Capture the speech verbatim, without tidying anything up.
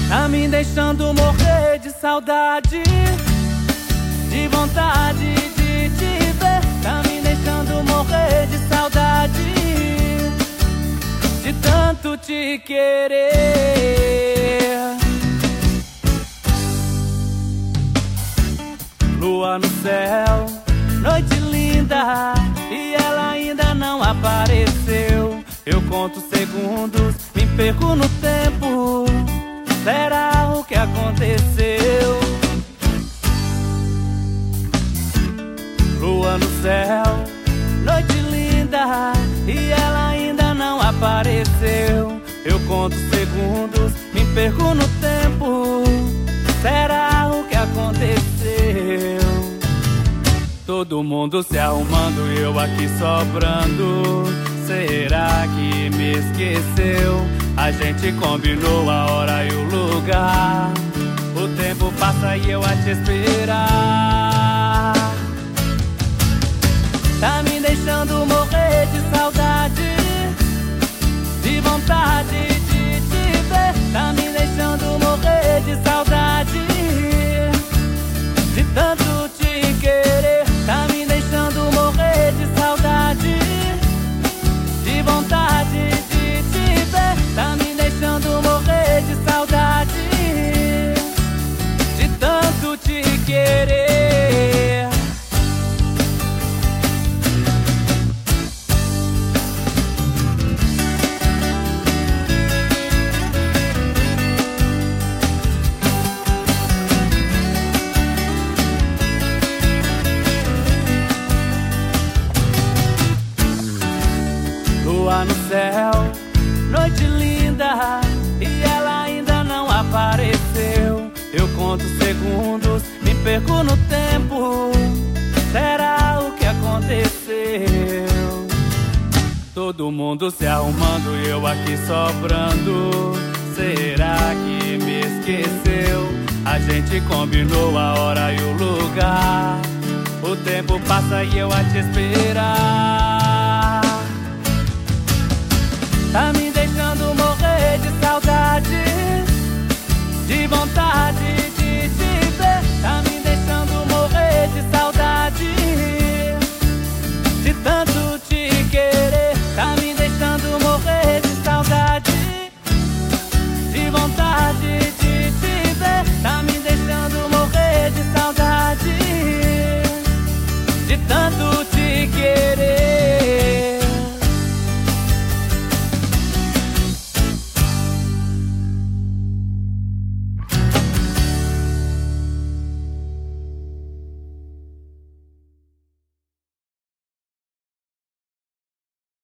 Tá me deixando morrer de saudade, de vontade de te ver. Tá me deixando morrer de saudade, de tanto te querer. Lua no céu, noite linda, e ela ainda não apareceu. Eu conto segundos, me perco no tempo. Será o que aconteceu? Lua no céu, noite linda, e ela ainda não apareceu. Eu conto segundos, me perco no tempo. Será o que aconteceu? Todo mundo se arrumando e eu aqui sobrando. Será que me esqueceu? A gente combinou a hora e o lugar. O tempo passa e eu a te esperar. Tá me deixando morrer de saudade, de vontade de te ver. Tá me deixando morrer de saudade, de tanto te querer. Tá me deixando morrer de saudade, de vontade de te ver. Tá me deixando morrer de saudade, de tanto te querer. Lua no céu, noite linda, e ela ainda não apareceu. Eu conto segundos, me perco no tempo. Será o que aconteceu? Todo mundo se arrumando e eu aqui sobrando. Será que me esqueceu? A gente combinou a hora e o lugar. O tempo passa e eu a te esperar.